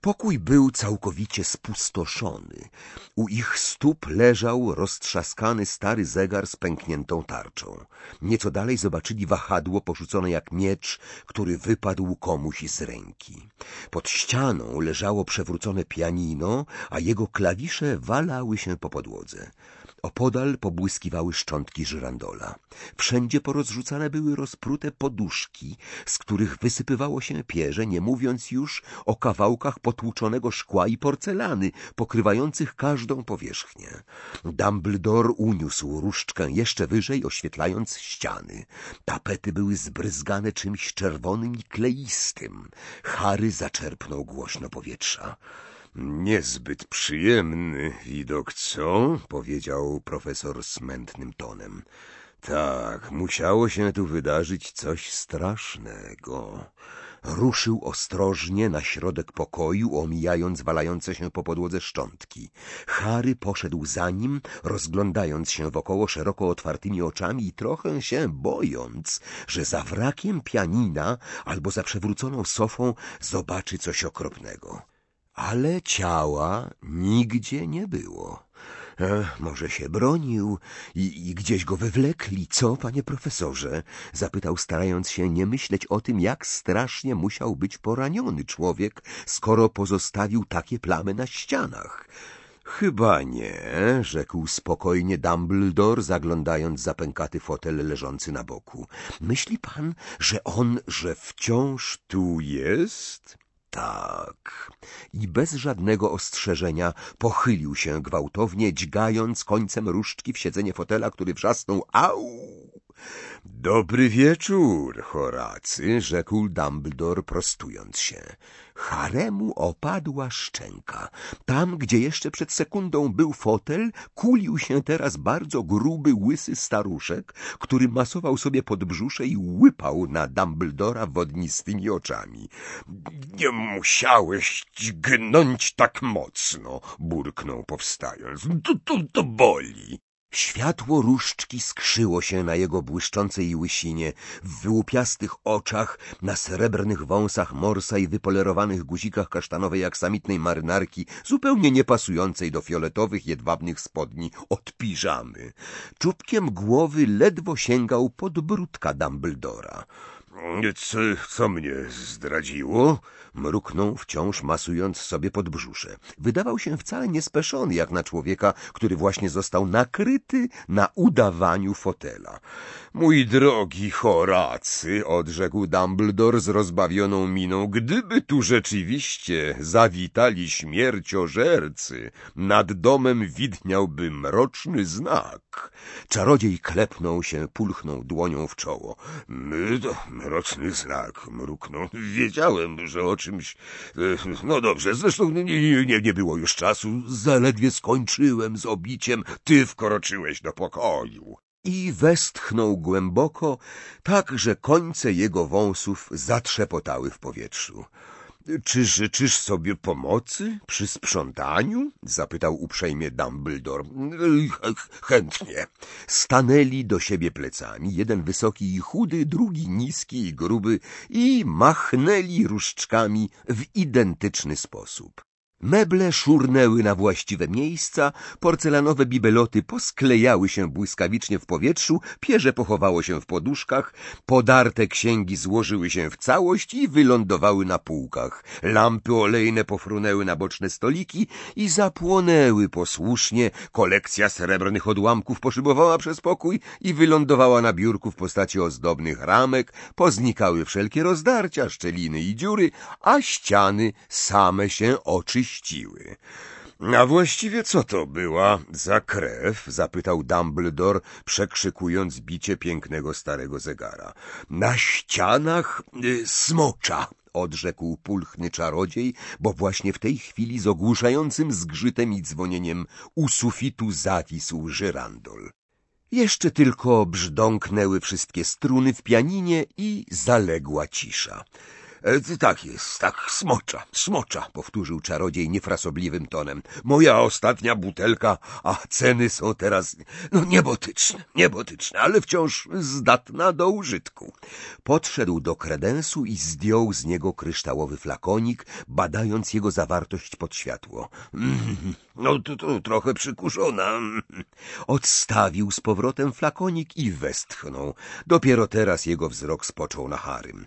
Pokój był całkowicie spustoszony. U ich stóp leżał roztrzaskany stary zegar z pękniętą tarczą. Nieco dalej zobaczyli wahadło porzucone jak miecz, który wypadł komuś z ręki. Pod ścianą leżało przewrócone pianino, a jego klawisze walały się po podłodze. Opodal pobłyskiwały szczątki żyrandola. Wszędzie porozrzucane były rozprute poduszki, z których wysypywało się pierze, nie mówiąc już o kawałkach potłuczonego szkła i porcelany, pokrywających każdą powierzchnię. Dumbledore uniósł różdżkę jeszcze wyżej, oświetlając ściany. Tapety były zbryzgane czymś czerwonym i kleistym. Harry zaczerpnął głośno powietrza. Niezbyt przyjemny widok, co? Powiedział profesor smętnym tonem. Tak, musiało się tu wydarzyć coś strasznego. Ruszył ostrożnie na środek pokoju, omijając walające się po podłodze szczątki. Harry poszedł za nim, rozglądając się wokoło szeroko otwartymi oczami i trochę się bojąc, że za wrakiem pianina albo za przewróconą sofą zobaczy coś okropnego. Ale ciała nigdzie nie było. Może się bronił i gdzieś go wywlekli, co, panie profesorze? Zapytał, starając się nie myśleć o tym, jak strasznie musiał być poraniony człowiek, skoro pozostawił takie plamy na ścianach. Chyba nie, rzekł spokojnie Dumbledore, zaglądając za pękaty fotel leżący na boku. Myśli pan, że wciąż tu jest? Tak. I bez żadnego ostrzeżenia pochylił się gwałtownie, dźgając końcem różdżki w siedzenie fotela, który wrzasnął. Au! Dobry wieczór, Horacy, rzekł Dumbledore, prostując się. Haremu opadła szczęka. Tam, gdzie jeszcze przed sekundą był fotel, kulił się teraz bardzo gruby, łysy staruszek, który masował sobie podbrzusze i łypał na Dumbledora wodnistymi oczami. Nie musiałeś dźgnąć tak mocno, burknął powstając. To boli. Światło różdżki skrzyło się na jego błyszczącej łysinie, w wyłupiastych oczach, na srebrnych wąsach morsa i wypolerowanych guzikach kasztanowej aksamitnej marynarki, zupełnie niepasującej do fioletowych, jedwabnych spodni od piżamy. Czubkiem głowy ledwo sięgał podbródka Dumbledora. Co mnie zdradziło? Mruknął, wciąż masując sobie podbrzusze. Wydawał się wcale niespeszony, jak na człowieka, który właśnie został nakryty na udawaniu fotela. Mój drogi Horacy, odrzekł Dumbledore z rozbawioną miną, gdyby tu rzeczywiście zawitali śmierciożercy, nad domem widniałby mroczny znak. Czarodziej klepnął się, pulchnął dłonią w czoło. Mroczny znak, mruknął. Wiedziałem, że o czymś... No dobrze, zresztą nie było już czasu. Zaledwie skończyłem z obiciem. Ty wkroczyłeś do pokoju. I westchnął głęboko, tak, że końce jego wąsów zatrzepotały w powietrzu. Czy życzysz sobie pomocy przy sprzątaniu? Zapytał uprzejmie Dumbledore. Chętnie. Stanęli do siebie plecami, jeden wysoki i chudy, drugi niski i gruby, i machnęli różdżkami w identyczny sposób. Meble szurnęły na właściwe miejsca, porcelanowe bibeloty posklejały się błyskawicznie w powietrzu, pierze pochowało się w poduszkach, podarte księgi złożyły się w całość i wylądowały na półkach. Lampy olejne pofrunęły na boczne stoliki i zapłonęły posłusznie. Kolekcja srebrnych odłamków poszybowała przez pokój i wylądowała na biurku w postaci ozdobnych ramek, poznikały wszelkie rozdarcia, szczeliny i dziury, a ściany same się oczyściły. A właściwie co to była za krew? Zapytał Dumbledore, przekrzykując bicie pięknego starego zegara. Na ścianach smocza, odrzekł pulchny czarodziej, bo właśnie w tej chwili z ogłuszającym zgrzytem i dzwonieniem u sufitu zawisł żyrandol. Jeszcze tylko brzdąknęły wszystkie struny w pianinie i zaległa cisza. Tak jest, tak, smocza, powtórzył czarodziej niefrasobliwym tonem. Moja ostatnia butelka, a ceny są teraz, niebotyczne, ale wciąż zdatna do użytku. Podszedł do kredensu i zdjął z niego kryształowy flakonik, badając jego zawartość pod światło. To trochę przykurzona. Odstawił z powrotem flakonik i westchnął. Dopiero teraz jego wzrok spoczął na Harrym.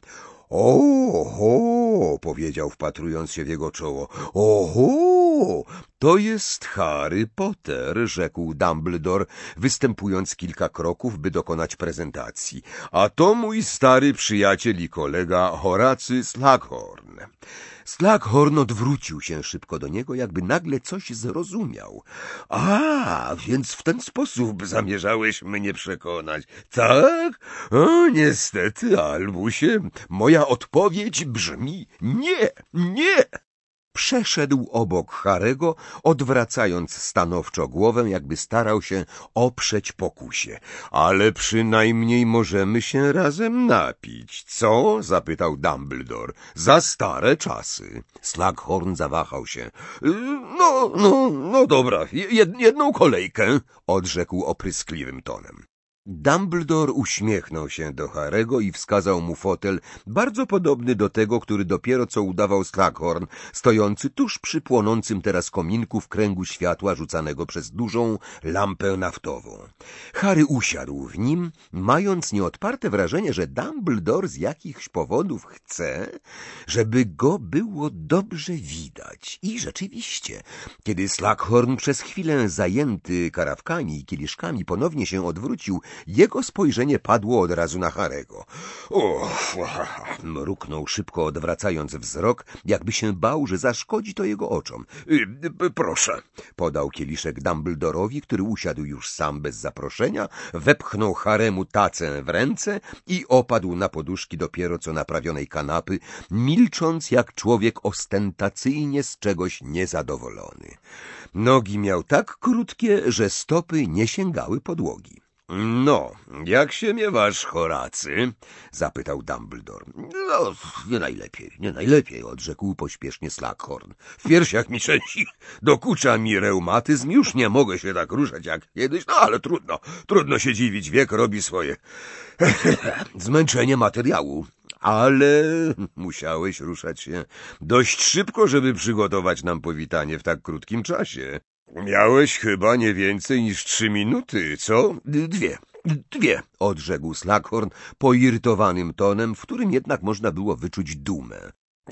Oho, powiedział, wpatrując się w jego czoło. Oho, to jest Harry Potter, rzekł Dumbledore, występując kilka kroków, by dokonać prezentacji. A to mój stary przyjaciel i kolega Horacy Slughorn. Slughorn odwrócił się szybko do niego, jakby nagle coś zrozumiał. A, więc w ten sposób zamierzałeś mnie przekonać. Tak? O, niestety, Albusie, moja odpowiedź brzmi nie. Przeszedł obok Harego, odwracając stanowczo głowę, jakby starał się oprzeć pokusie. Ale przynajmniej możemy się razem napić, co? Zapytał Dumbledore. Za stare czasy. Slughorn zawahał się. No dobra, jedną kolejkę, odrzekł opryskliwym tonem. Dumbledore uśmiechnął się do Harego i wskazał mu fotel bardzo podobny do tego, który dopiero co udawał Slughorn, stojący tuż przy płonącym teraz kominku w kręgu światła rzucanego przez dużą lampę naftową. Harry usiadł w nim, mając nieodparte wrażenie, że Dumbledore z jakichś powodów chce, żeby go było dobrze widać. I rzeczywiście, kiedy Slughorn przez chwilę zajęty karawkami i kieliszkami ponownie się odwrócił, jego spojrzenie padło od razu na Harego. Mruknął szybko, odwracając wzrok, jakby się bał, że zaszkodzi to jego oczom. Proszę, podał kieliszek Dumbledorowi, który usiadł już sam bez zaproszenia, wepchnął Haremu tacę w ręce i opadł na poduszki dopiero co naprawionej kanapy, milcząc jak człowiek ostentacyjnie z czegoś niezadowolony. Nogi miał tak krótkie, że stopy nie sięgały podłogi. No, jak się miewasz, Horacy? Zapytał Dumbledore. No, nie najlepiej, odrzekł pośpiesznie Slughorn. W piersiach mi trzęsi, dokucza mi reumatyzm, już nie mogę się tak ruszać jak kiedyś, no ale trudno się dziwić, wiek robi swoje. Zmęczenie materiału. Ale musiałeś ruszać się dość szybko, żeby przygotować nam powitanie w tak krótkim czasie. Miałeś chyba nie więcej niż 3 minuty, co? Dwie, odrzekł Slughorn poirytowanym tonem, w którym jednak można było wyczuć dumę.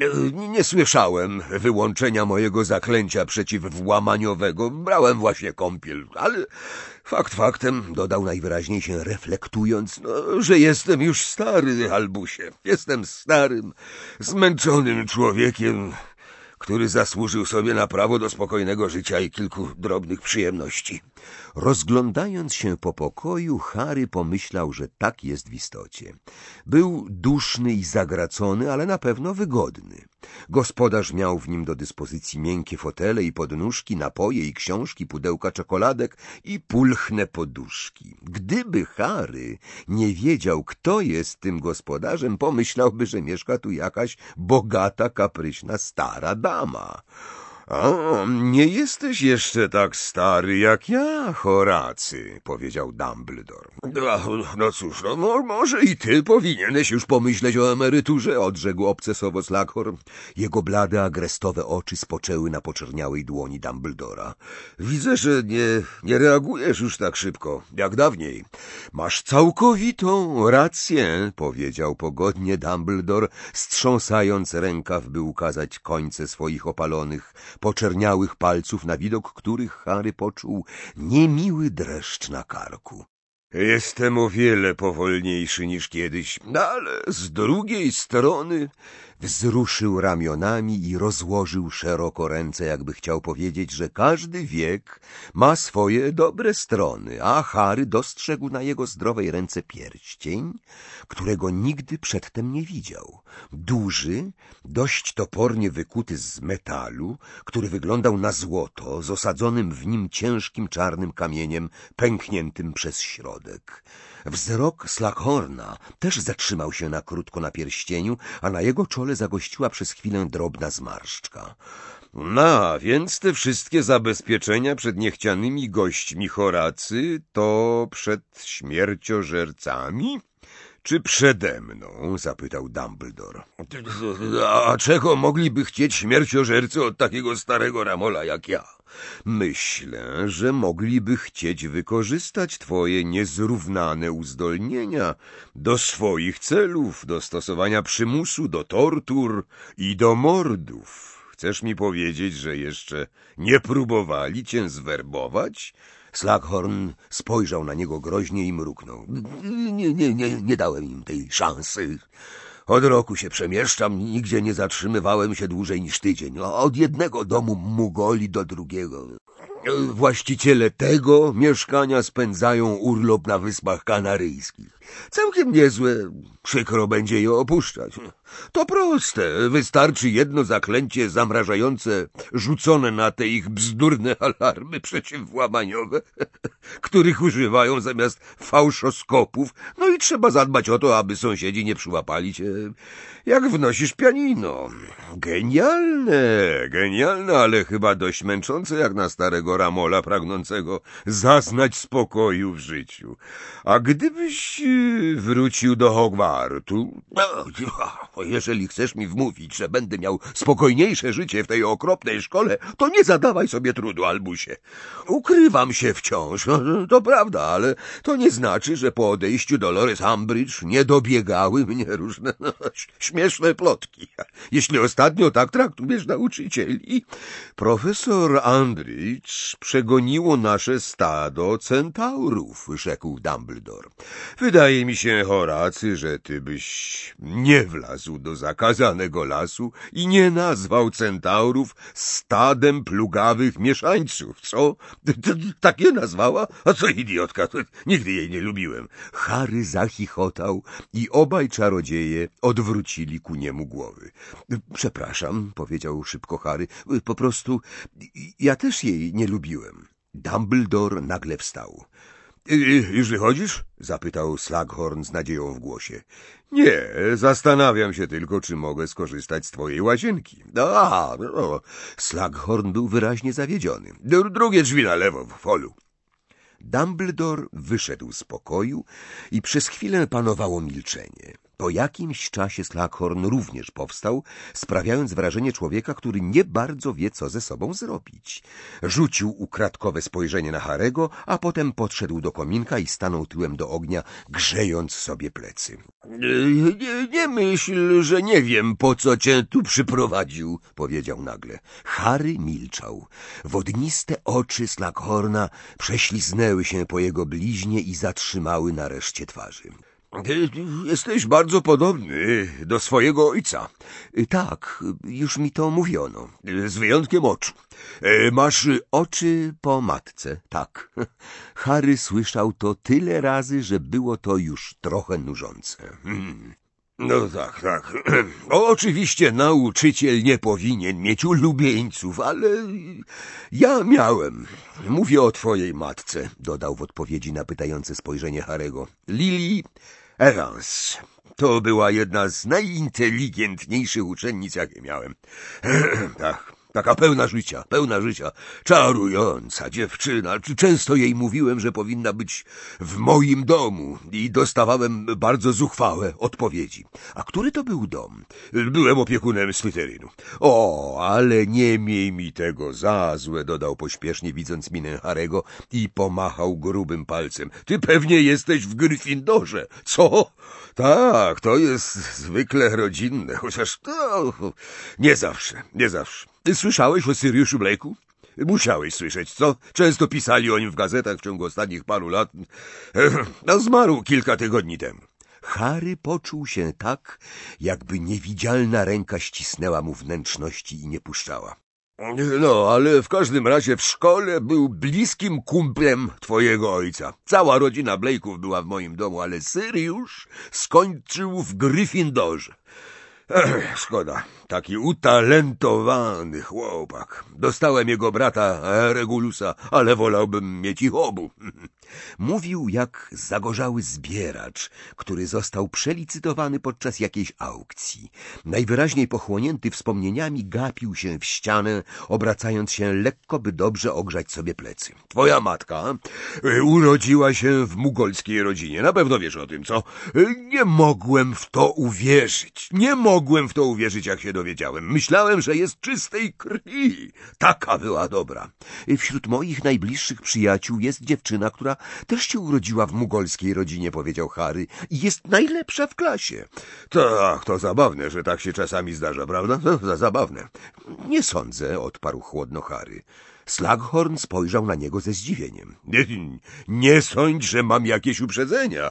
Nie słyszałem wyłączenia mojego zaklęcia przeciwwłamaniowego. Brałem właśnie kąpiel, ale fakt faktem, dodał najwyraźniej się reflektując, że jestem już stary, Albusie. Jestem starym, zmęczonym człowiekiem, który zasłużył sobie na prawo do spokojnego życia i kilku drobnych przyjemności. Rozglądając się po pokoju, Harry pomyślał, że tak jest w istocie. Był duszny i zagracony, ale na pewno wygodny. Gospodarz miał w nim do dyspozycji miękkie fotele i podnóżki, napoje i książki, pudełka czekoladek i pulchne poduszki. Gdyby Harry nie wiedział, kto jest tym gospodarzem, pomyślałby, że mieszka tu jakaś bogata, kapryśna stara dama. A, nie jesteś jeszcze tak stary jak ja, Horacy, powiedział Dumbledore. No cóż, może i ty powinieneś już pomyśleć o emeryturze, odrzekł obcesowo Slughorn. Jego blade, agrestowe oczy spoczęły na poczerniałej dłoni Dumbledora. Widzę, że nie reagujesz już tak szybko, jak dawniej. Masz całkowitą rację, powiedział pogodnie Dumbledore, strząsając rękaw, by ukazać końce swoich opalonych, poczerniałych palców, na widok których Harry poczuł niemiły dreszcz na karku. Jestem o wiele powolniejszy niż kiedyś, ale z drugiej strony wzruszył ramionami i rozłożył szeroko ręce, jakby chciał powiedzieć, że każdy wiek ma swoje dobre strony, a Harry dostrzegł na jego zdrowej ręce pierścień, którego nigdy przedtem nie widział. Duży, dość topornie wykuty z metalu, który wyglądał na złoto, z osadzonym w nim ciężkim czarnym kamieniem pękniętym przez środek. Wzrok Slughorna też zatrzymał się na krótko na pierścieniu, a na jego czole czole zagościła przez chwilę drobna zmarszczka. No, więc te wszystkie zabezpieczenia przed niechcianymi gośćmi Horacy to przed śmierciożercami? Czy przede mną? Zapytał Dumbledore. A czego mogliby chcieć śmierciożercy od takiego starego ramola jak ja? Myślę, że mogliby chcieć wykorzystać twoje niezrównane uzdolnienia do swoich celów, do stosowania przymusu, do tortur i do mordów. Chcesz mi powiedzieć, że jeszcze nie próbowali cię zwerbować? Slughorn spojrzał na niego groźnie i mruknął. Nie dałem im tej szansy. Od roku się przemieszczam, nigdzie nie zatrzymywałem się dłużej niż tydzień. Od jednego domu Mugoli do drugiego. Właściciele tego mieszkania spędzają urlop na Wyspach Kanaryjskich. Całkiem niezłe, przykro będzie je opuszczać. To proste, wystarczy jedno zaklęcie zamrażające rzucone na te ich bzdurne alarmy przeciwłamaniowe, których używają zamiast fałszoskopów, no i trzeba zadbać o to, aby sąsiedzi nie przyłapali cię, jak wnosisz pianino. Genialne, ale chyba dość męczące jak na starego ramola pragnącego zaznać spokoju w życiu. A gdybyś wrócił do Hogwartu, jeżeli chcesz mi wmówić, że będę miał spokojniejsze życie w tej okropnej szkole, to nie zadawaj sobie trudu, Albusie. Ukrywam się wciąż, to prawda, ale to nie znaczy, że po odejściu Dolores Umbridge nie dobiegały mnie różne śmieszne plotki. Jeśli ostatnio tak traktujesz nauczycieli, profesor Umbridge przegoniło nasze stado centaurów, rzekł Dumbledore. Wydaje mi się, Horacy, że ty byś nie wlazł do zakazanego lasu i nie nazwał centaurów stadem plugawych mieszańców, co? Tak je nazwała? A co idiotka, nigdy jej nie lubiłem. Harry zachichotał i obaj czarodzieje odwrócili ku niemu głowy. Przepraszam, powiedział szybko Harry, po prostu ja też jej nie lubiłem. Dumbledore nagle wstał. Już wychodzisz? Zapytał Slughorn z nadzieją w głosie. Nie, zastanawiam się tylko, czy mogę skorzystać z twojej łazienki. Slughorn był wyraźnie zawiedziony. Drugie drzwi na lewo, w holu. Dumbledore wyszedł z pokoju i przez chwilę panowało milczenie. Po jakimś czasie Slughorn również powstał, sprawiając wrażenie człowieka, który nie bardzo wie, co ze sobą zrobić. Rzucił ukradkowe spojrzenie na Harego, a potem podszedł do kominka i stanął tyłem do ognia, grzejąc sobie plecy. Nie myśl, że nie wiem, po co cię tu przyprowadził, powiedział nagle. Harry milczał. Wodniste oczy Slughorna prześliznęły się po jego bliźnie i zatrzymały na reszcie twarzy. Jesteś bardzo podobny do swojego ojca. Tak, już mi to mówiono. Z wyjątkiem oczu. Masz oczy po matce, tak. Harry słyszał to tyle razy, że było to już trochę nużące. No tak. Oczywiście nauczyciel nie powinien mieć ulubieńców, ale ja miałem. Mówię o twojej matce, dodał w odpowiedzi na pytające spojrzenie Harego. Lily Evans. To była jedna z najinteligentniejszych uczennic, jakie miałem. Tak. Taka pełna życia, czarująca dziewczyna. Często jej mówiłem, że powinna być w moim domu i dostawałem bardzo zuchwałe odpowiedzi. A który to był dom? Byłem opiekunem Slytherynu. Ale nie miej mi tego za złe, dodał pośpiesznie, widząc minę Harego i pomachał grubym palcem. Ty pewnie jesteś w Gryffindorze, co? Tak, to jest zwykle rodzinne, chociaż to nie zawsze. Słyszałeś o Siriuszu Blake'u? Musiałeś słyszeć, co? Często pisali o nim w gazetach w ciągu ostatnich paru lat. Zmarł kilka tygodni temu. Harry poczuł się tak, jakby niewidzialna ręka ścisnęła mu wnętrzności i nie puszczała. Ale w każdym razie w szkole był bliskim kumplem twojego ojca. Cała rodzina Blake'ów była w moim domu, ale Sirius skończył w Gryffindorze. Szkoda. taki utalentowany chłopak. Dostałem jego brata Regulusa, ale wolałbym mieć ich obu. Mówił jak zagorzały zbieracz, który został przelicytowany podczas jakiejś aukcji. Najwyraźniej pochłonięty wspomnieniami gapił się w ścianę, obracając się lekko, by dobrze ogrzać sobie plecy. Twoja matka urodziła się w mugolskiej rodzinie. Na pewno wiesz o tym, co? Nie mogłem w to uwierzyć. Nie mogłem w to uwierzyć, jak się dowiedziałem. Myślałem, że jest czystej krwi. Taka była dobra. Wśród moich najbliższych przyjaciół jest dziewczyna, która też się urodziła w mugolskiej rodzinie, powiedział Harry, i jest najlepsza w klasie. Tak, to zabawne, że tak się czasami zdarza, prawda? Zabawne. Nie sądzę, odparł chłodno Harry. Slughorn spojrzał na niego ze zdziwieniem. Nie sądź, że mam jakieś uprzedzenia.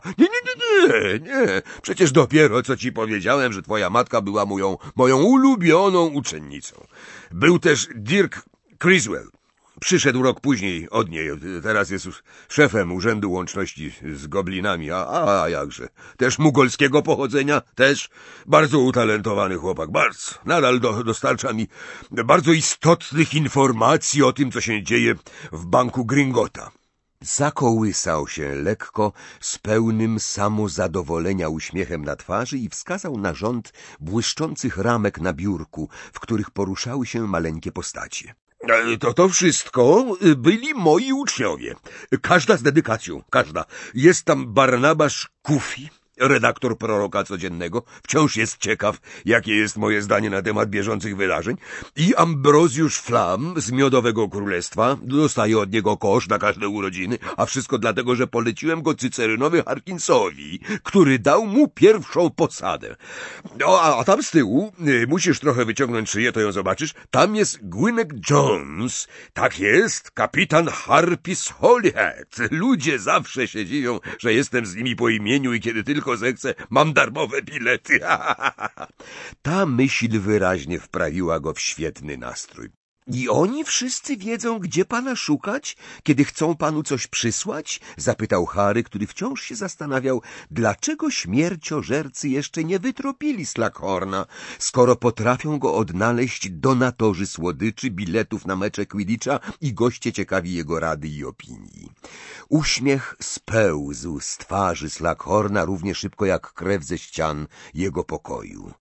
Nie. Przecież dopiero co ci powiedziałem, że twoja matka była moją ulubioną uczennicą. Był też Dirk Criswell. Przyszedł rok później od niej. Teraz jest szefem Urzędu Łączności z Goblinami. A jakże. Też mugolskiego pochodzenia. Też bardzo utalentowany chłopak. Bardzo. Nadal dostarcza mi bardzo istotnych informacji o tym, co się dzieje w banku Gringota. Zakołysał się lekko, z pełnym samozadowolenia uśmiechem na twarzy i wskazał na rząd błyszczących ramek na biurku, w których poruszały się maleńkie postacie. To wszystko byli moi uczniowie. Każda z dedykacją, każda. Jest tam Barnabasz Kufi, redaktor Proroka Codziennego, wciąż jest ciekaw, jakie jest moje zdanie na temat bieżących wydarzeń, i Ambrozjusz Flam z Miodowego Królestwa, dostaje od niego kosz na każde urodziny, a wszystko dlatego, że poleciłem go Cycerynowi Harkinsowi, który dał mu pierwszą posadę. A tam z tyłu, musisz trochę wyciągnąć szyję, to ją zobaczysz, tam jest Gwynek Jones, tak jest, kapitan Harpis Holyhead. Ludzie zawsze się dziwią, że jestem z nimi po imieniu i kiedy tylko zechcę, mam darmowe bilety. Ta myśl wyraźnie wprawiła go w świetny nastrój. I oni wszyscy wiedzą, gdzie pana szukać, kiedy chcą panu coś przysłać? Zapytał Harry, który wciąż się zastanawiał, dlaczego śmierciożercy jeszcze nie wytropili Slughorna, skoro potrafią go odnaleźć donatorzy słodyczy, biletów na mecze Quidditcha i goście ciekawi jego rady i opinii. Uśmiech spełzł z twarzy Slughorna równie szybko jak krew ze ścian jego pokoju.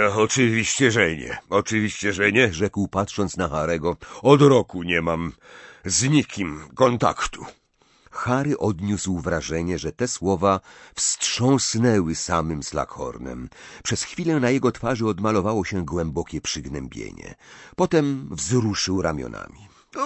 Oczywiście, że nie, rzekł patrząc na Harego. Od roku nie mam z nikim kontaktu. Harry odniósł wrażenie, że te słowa wstrząsnęły samym Slughornem. Przez chwilę na jego twarzy odmalowało się głębokie przygnębienie. Potem wzruszył ramionami.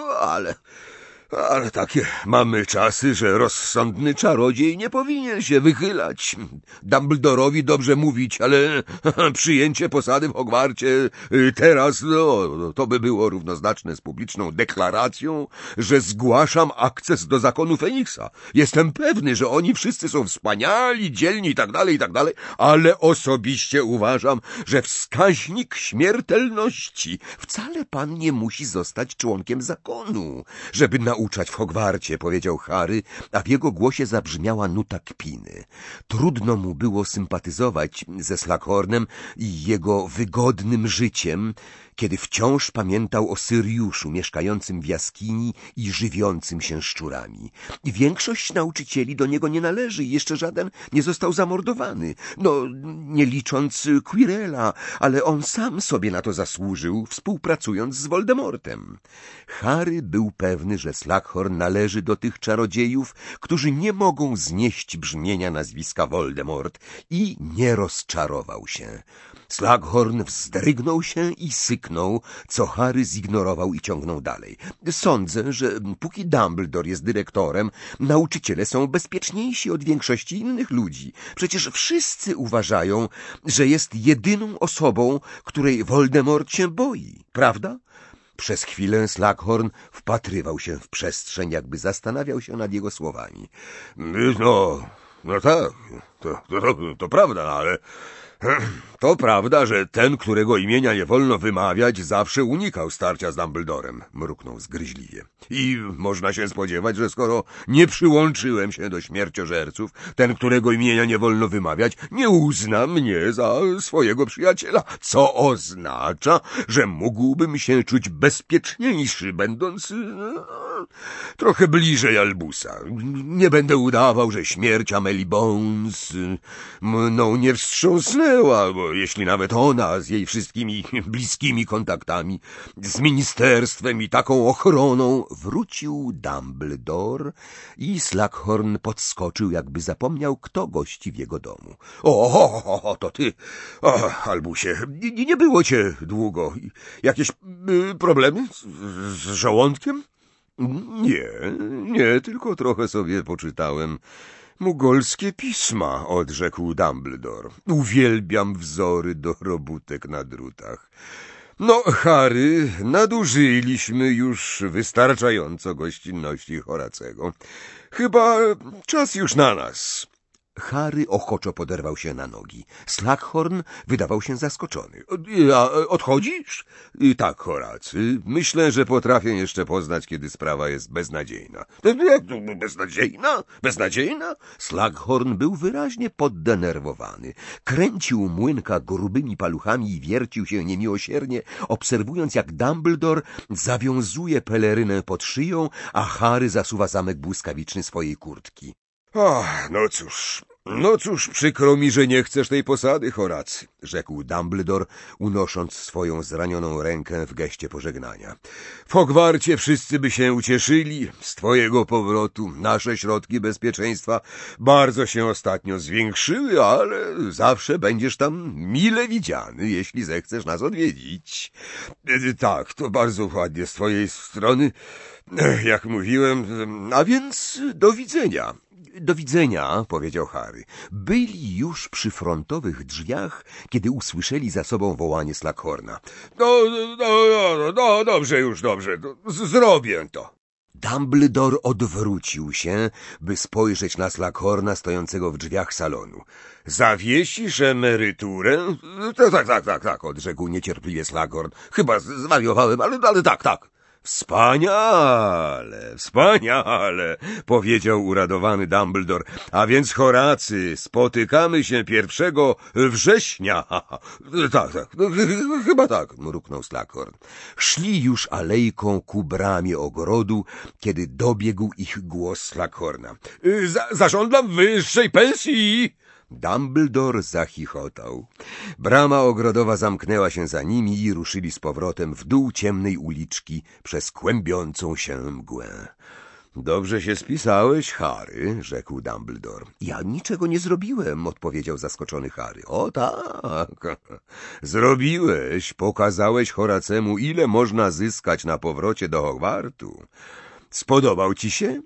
Ale takie mamy czasy, że rozsądny czarodziej nie powinien się wychylać. Dumbledorowi dobrze mówić, ale przyjęcie posady w Hogwarcie teraz, to by było równoznaczne z publiczną deklaracją, że zgłaszam akces do zakonu Feniksa. Jestem pewny, że oni wszyscy są wspaniali, dzielni i tak dalej, ale osobiście uważam, że wskaźnik śmiertelności wcale pan nie musi zostać członkiem zakonu, żeby nauczać w Hogwarcie, powiedział Harry, a w jego głosie zabrzmiała nuta kpiny. Trudno mu było sympatyzować ze Slughornem i jego wygodnym życiem, kiedy wciąż pamiętał o Syriuszu mieszkającym w jaskini i żywiącym się szczurami. I większość nauczycieli do niego nie należy i jeszcze żaden nie został zamordowany. Nie licząc Quirrella, ale on sam sobie na to zasłużył, współpracując z Voldemortem. Harry był pewny, że Slughorn należy do tych czarodziejów, którzy nie mogą znieść brzmienia nazwiska Voldemort, i nie rozczarował się. Slughorn wzdrygnął się i syknął, co Harry zignorował i ciągnął dalej. Sądzę, że póki Dumbledore jest dyrektorem, nauczyciele są bezpieczniejsi od większości innych ludzi. Przecież wszyscy uważają, że jest jedyną osobą, której Voldemort się boi, prawda? Przez chwilę Slughorn wpatrywał się w przestrzeń, jakby zastanawiał się nad jego słowami. No tak, to prawda, ale... To prawda, że ten, którego imienia nie wolno wymawiać, zawsze unikał starcia z Dumbledorem, mruknął zgryźliwie. I można się spodziewać, że skoro nie przyłączyłem się do śmierciożerców, ten, którego imienia nie wolno wymawiać, nie uzna mnie za swojego przyjaciela, co oznacza, że mógłbym się czuć bezpieczniejszy, będąc trochę bliżej Albusa. Nie będę udawał, że śmierć Amelie Bones mną nie wstrząsnęła, bo jeśli nawet ona z jej wszystkimi bliskimi kontaktami, z ministerstwem i taką ochroną, wrócił Dumbledore i Slughorn podskoczył, jakby zapomniał, kto gości w jego domu. O, to ty, Albusie, nie było cię długo. Jakieś problemy z żołądkiem? Nie, tylko trochę sobie poczytałem mugolskie pisma, odrzekł Dumbledore. Uwielbiam wzory do robótek na drutach. No, Harry, nadużyliśmy już wystarczająco gościnności Horacego. Chyba czas już na nas. Harry ochoczo poderwał się na nogi. Slughorn wydawał się zaskoczony. Odchodzisz? Tak, Horacy. Myślę, że potrafię jeszcze poznać, kiedy sprawa jest beznadziejna. Jak to beznadziejna? Beznadziejna? Slughorn był wyraźnie poddenerwowany. Kręcił młynka grubymi paluchami i wiercił się niemiłosiernie, obserwując, jak Dumbledore zawiązuje pelerynę pod szyją, a Harry zasuwa zamek błyskawiczny swojej kurtki. No cóż, przykro mi, że nie chcesz tej posady, Horacy, rzekł Dumbledore, unosząc swoją zranioną rękę w geście pożegnania. W Hogwarcie wszyscy by się ucieszyli z twojego powrotu. Nasze środki bezpieczeństwa bardzo się ostatnio zwiększyły, ale zawsze będziesz tam mile widziany, jeśli zechcesz nas odwiedzić. Tak, to bardzo ładnie z twojej strony, jak mówiłem, a więc do widzenia. Do widzenia, powiedział Harry. Byli już przy frontowych drzwiach, kiedy usłyszeli za sobą wołanie Slughorna. Dobrze, zrobię to. Dumbledore odwrócił się, by spojrzeć na Slughorna stojącego w drzwiach salonu. Zawiesisz emeryturę? Tak, odrzekł niecierpliwie Slughorn. Chyba zwariowałem, ale tak. Wspaniale, powiedział uradowany Dumbledore. A więc, Horacy, spotykamy się 1 września. Tak, chyba tak, mruknął Slughorn. Szli już alejką ku bramie ogrodu, kiedy dobiegł ich głos Slughorna. Zażądam wyższej pensji! Dumbledore zachichotał. Brama ogrodowa zamknęła się za nimi i ruszyli z powrotem w dół ciemnej uliczki przez kłębiącą się mgłę. Dobrze się spisałeś, Harry, rzekł Dumbledore. Ja niczego nie zrobiłem, odpowiedział zaskoczony Harry. O tak, zrobiłeś, pokazałeś Horacemu, ile można zyskać na powrocie do Hogwartu. Spodobał ci się?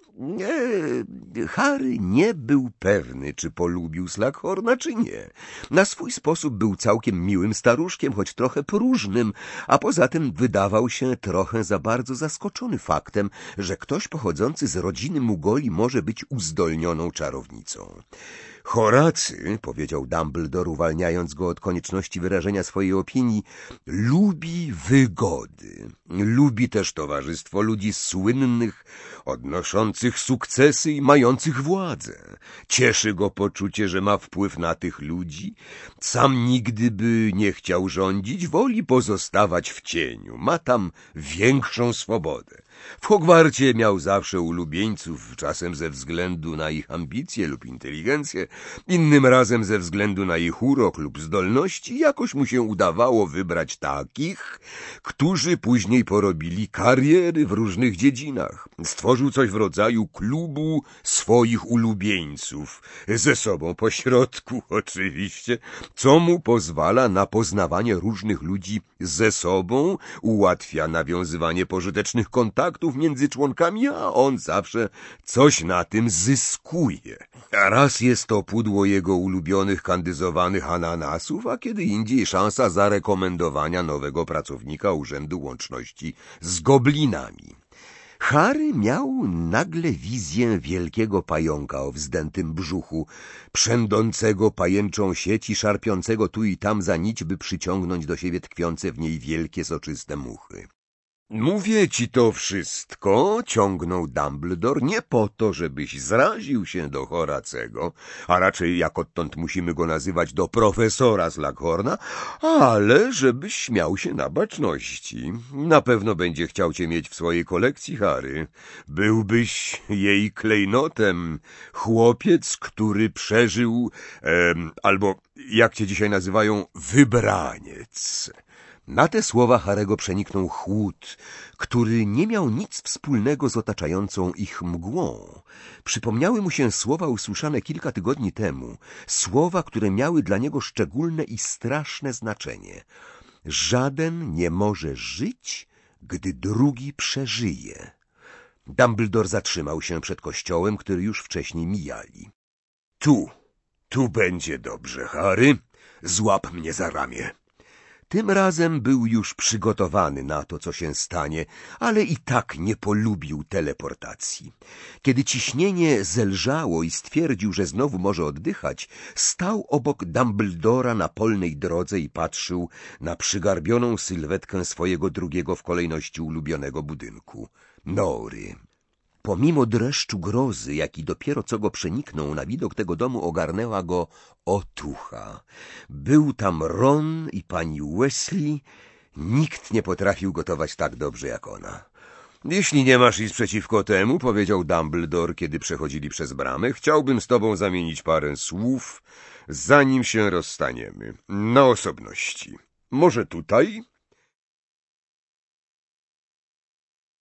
Harry nie był pewny, czy polubił Slughorna, czy nie. Na swój sposób był całkiem miłym staruszkiem, choć trochę próżnym, a poza tym wydawał się trochę za bardzo zaskoczony faktem, że ktoś pochodzący z rodziny Mugoli może być uzdolnioną czarownicą. Horacy, powiedział Dumbledore, uwalniając go od konieczności wyrażenia swojej opinii, lubi wygody. Lubi też towarzystwo ludzi słynnych, odnoszących sukcesy i mających władzę. Cieszy go poczucie, że ma wpływ na tych ludzi. Sam nigdy by nie chciał rządzić, woli pozostawać w cieniu. Ma tam większą swobodę. W Hogwarcie miał zawsze ulubieńców, czasem ze względu na ich ambicje lub inteligencję, innym razem ze względu na ich urok lub zdolności. Jakoś mu się udawało wybrać takich, którzy później porobili kariery w różnych dziedzinach. Stworzył coś w rodzaju klubu swoich ulubieńców, ze sobą po środku oczywiście, co mu pozwala na poznawanie różnych ludzi ze sobą, ułatwia nawiązywanie pożytecznych kontaktów między członkami, a on zawsze coś na tym zyskuje. A raz jest to pudło jego ulubionych kandyzowanych ananasów, a kiedy indziej szansa zarekomendowania nowego pracownika Urzędu Łączności z Goblinami. Harry miał nagle wizję wielkiego pająka o wzdętym brzuchu, przędącego pajęczą sieć i szarpiącego tu i tam za nić, by przyciągnąć do siebie tkwiące w niej wielkie, soczyste muchy. Mówię ci to wszystko, ciągnął Dumbledore, nie po to, żebyś zraził się do Horacego, a raczej, jak odtąd musimy go nazywać, do profesora Slughorna, ale żebyś śmiał się na baczności. Na pewno będzie chciał cię mieć w swojej kolekcji, Harry. Byłbyś jej klejnotem. Chłopiec, który przeżył, albo jak cię dzisiaj nazywają, wybraniec. Na te słowa Harego przeniknął chłód, który nie miał nic wspólnego z otaczającą ich mgłą. Przypomniały mu się słowa usłyszane kilka tygodni temu, słowa, które miały dla niego szczególne i straszne znaczenie. Żaden nie może żyć, gdy drugi przeżyje. Dumbledore zatrzymał się przed kościołem, który już wcześniej mijali. Tu będzie dobrze, Harry. Złap mnie za ramię. Tym razem był już przygotowany na to, co się stanie, ale i tak nie polubił teleportacji. Kiedy ciśnienie zelżało i stwierdził, że znowu może oddychać, stał obok Dumbledora na polnej drodze i patrzył na przygarbioną sylwetkę swojego drugiego w kolejności ulubionego budynku – Nory. Pomimo dreszczu grozy, jaki dopiero co go przeniknął, na widok tego domu ogarnęła go otucha. Był tam Ron i pani Weasley. Nikt nie potrafił gotować tak dobrze jak ona. Jeśli nie masz nic przeciwko temu, powiedział Dumbledore, kiedy przechodzili przez bramę, chciałbym z tobą zamienić parę słów, zanim się rozstaniemy. Na osobności. Może tutaj?